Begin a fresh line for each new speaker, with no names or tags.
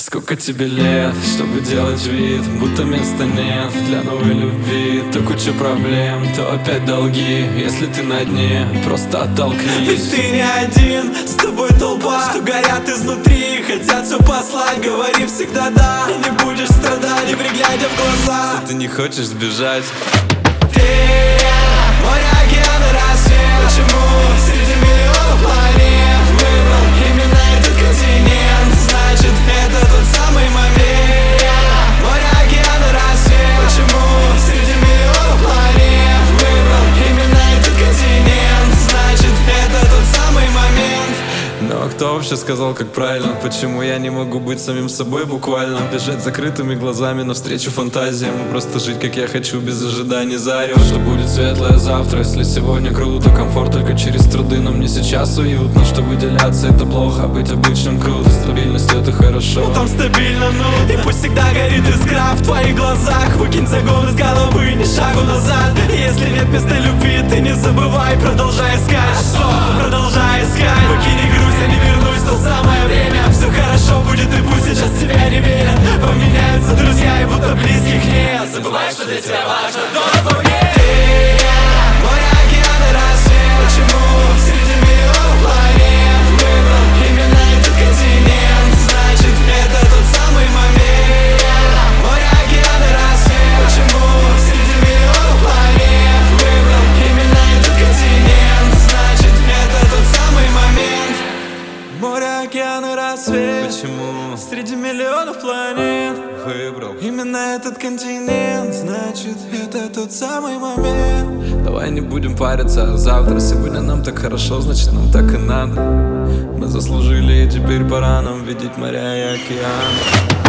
Сколько тебе лет, чтобы делать вид, будто места нет для новой любви? То куча проблем, то опять долги. Если ты на дне, просто оттолкнись.
Ведь ты не один, с тобой толпа, что горят изнутри, хотят все послать. Говори всегда да, и не будешь страдать, не приглядя в глаза.
Если ты не хочешь сбежать,
ты, море, океан и рассвет. Почему среди миллионов планет выбрал именно этот континент? Значит, это тот самый момент. Море, океан и рассвет. Почему среди миллионов планет выбрал именно этот континент? Значит, это тот самый момент.
но кто вообще сказал, как правильно? Почему я не могу быть самим собой буквально? Бежать закрытыми глазами навстречу фантазиям и просто жить, как я хочу, без ожиданий зарева. Что будет светлое завтра, если сегодня круто? Комфорт только через труды, но мне сейчас уютно. Что выделяться это плохо, а быть обычным круто. Стабильность это хорошо,
там стабильно, ну. И пусть всегда горит искра в твоих глазах. Выкинь загон из головы, ни шагу назад. И если нет места любви, ты не забывай, продолжай искать. Что? Продолжай искать. Выкинь грусть, я не вернусь, то самое время. Все хорошо будет, и пусть сейчас тебя не верят. Поменяются друзья, и будто близких нет. Забывай, что для тебя важно, но во мне. Море, океан и рассвет. Почему среди миллионов планет выбрал именно этот континент? Значит, это тот самый момент. Море, океан и рассвет. Почему среди миллионов планет выбрал именно этот континент? Значит, это тот самый момент. Море, океан и рассвет.
Почему
Среди миллионов планет
выбрал
именно этот континент? Значит, это тот самый момент.
Давай не будем париться, а завтра. Сегодня нам так хорошо, значит нам так и надо. Мы заслужили, и теперь пора нам видеть моря и океан.